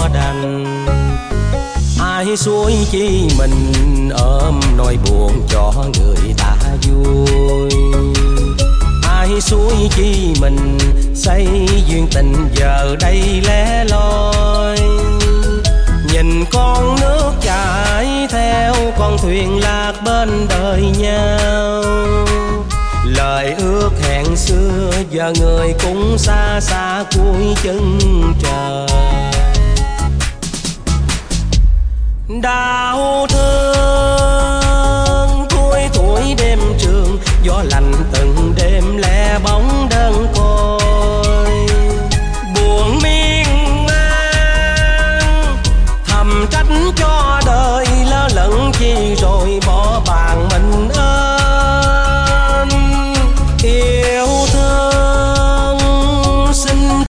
đành. Ai suối chi mình ôm nỗi buồn cho người ta vui. Ai suối chi mình xây duyên tình giờ đây lẻ loi. Nhìn con nước chảy theo con thuyền lạc bên đời nhau. Lời ước hẹn xưa giờ người cũng xa xa cuối chân trời. Đau thương cuối tuổi đêm trường, gió lạnh từng đêm lẻ bóng